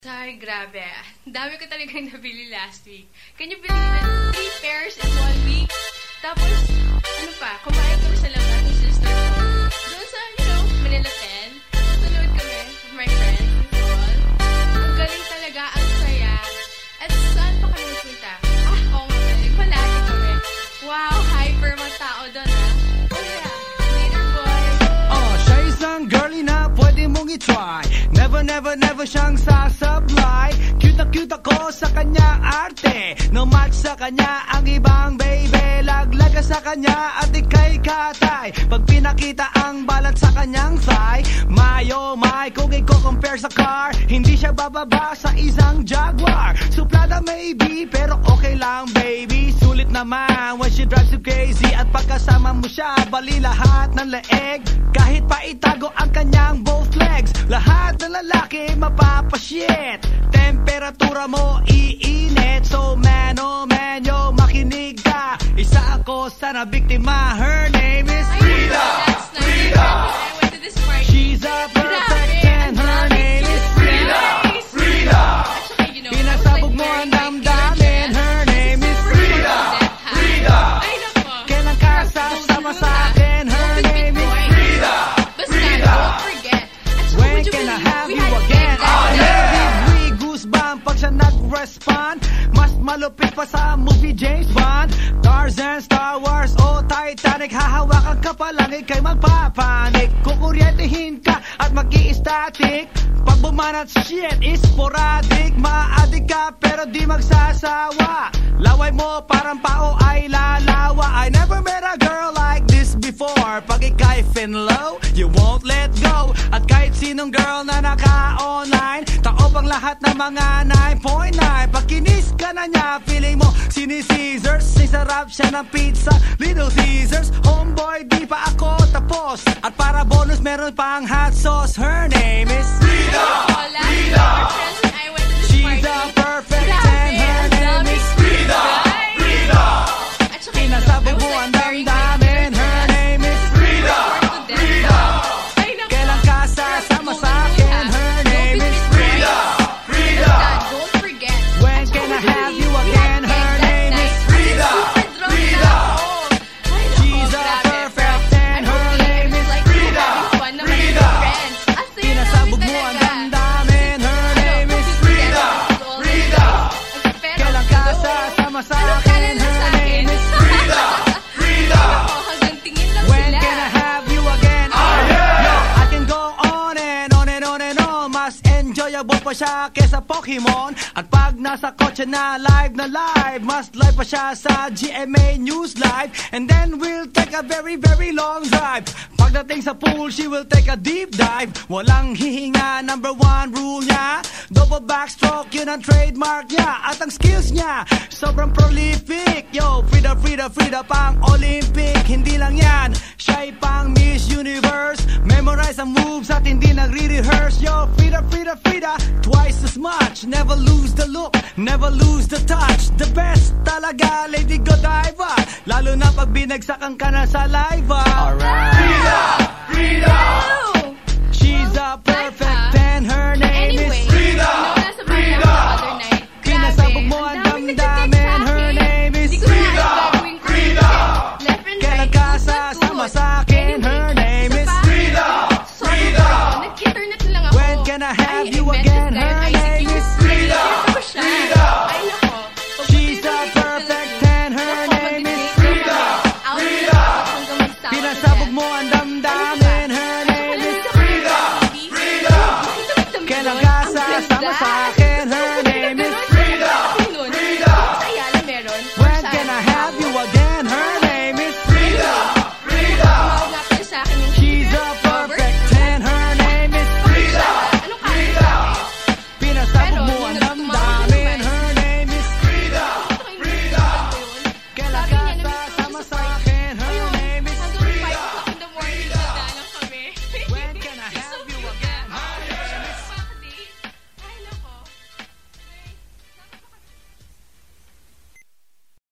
Sorry, grabe. Ang dami ko talagang nabili last week. Can you believe it? 3 pairs in 1 week? Tapos, ano pa, kumain kami sa labas ng sister ko. Doon sa, Manila 10. Sunod kami with my friends and all. Ang galing talaga, ang saya. At saan pa kami nagpunta? Oo nga, palagi kami. Wow, hyper mga tao doon, Oh yeah, later boys. Siya isang girlie na pwede mong i-try. Never siyang sasablay. Cute na cute ako sa kanya arte. No match sa kanya ang ibang baby. Laglag ka sa kanya at ika'y katay. Pag pinakita ang balat sa kanyang thigh, my oh my, kung i-compare sa car, hindi siya bababa sa isang Jaguar. Suplada maybe, pero okay lang baby. Sulit naman when she drives you crazy. At pagkasama mo siya, bali lahat ng leeg. Kahit pa itago ang kanyang both legs, lahat ng lalaki mapapashit. Temperatura mo iinit. So man, oh man, yo, makinig ka. Isa ako sa nabiktima. Her name is Frida. Frida. I went to this party. She's a perfect 10. Her name is Frida. Frida. Pinasabog mo ang damdamin. Her name is Frida. Frida. Kailan ka sasama sa akin? Her name is Frida. Frida. When can I have you again? Give me goosebumps pag siya nag-respond. Mas malupit pa sa movie James Bond, Tarzan, Star Wars o Titanic. Hahawakan ka pa lang, ika'y magpapanik. Kukuryentehin ka at mag-i-static. Pag bumanat shit is sporadic. Maadik ka pero di magsasawa. Laway mo parang pao ay lalawa. I never met a girl like this before. Pag ika'y finlow, you won't let go. At kahit sinong girl na naka-online, taob ang lahat ng mga 9.9. Pag kinis ka na niya, feeling mo sini-Caesars. Sisarap siya ng pizza, Little Caesars. Homeboy, di pa ako tapos. At para bonus, meron pang hot sauce. Her name is Frida. Frida. She's a perfect 10. Her name is Frida. Frida. Pinasabog mo ang damdamin. Her name is Frida. Frida. Kailan ka sasama sa akin? Her name is Frida. Frida. When can I have you again? Her name is Frida. Frida. She's a perfect 10. Her name is Frida. Frida. Pinasabog mo ang damdamin. Her name is Frida. Frida. Kailan ka sasama sa akin? Her name is Frida. Frida. When can I have you again? Yo, I can go on and on and on and on. Mas enjoyable pa siya kesa Pokemon. At pag nasa kotse na live, mas live pa siya sa GMA News Live. And then we'll take a very long drive. Pagdating sa pool, she will take a deep dive. Walang hihinga, number 1 rule niya. Double backstroke, yun ang trademark niya. At ang skills niya, sobrang prolific. Yo, Frida, Frida, Frida, pang Olympic. Hindi lang yan, siya'y pang Miss Universe. Memorize ang moves at hindi nagre-rehearse. Yo, Frida, Frida, Frida, twice as much. Never lose the look, never lose the touch. The best talaga, Lady Godiva. Lalo na pag binagsakan ka na sa live. Alright. Frida, Frida. She's a perfect 10. Her name is Frida. Frida. Pinasabog mo ang damdamin. Her name is Frida. Frida. Kailan ka sasama sa akin? Her name is Frida. Frida. When can I have you again? Her name is Frida. Frida. She's a perfect 10. Her name is Frida. Frida. Pinasabog mo ang damdamin. Her name is Frida. Frida. Kailan ka sasama sa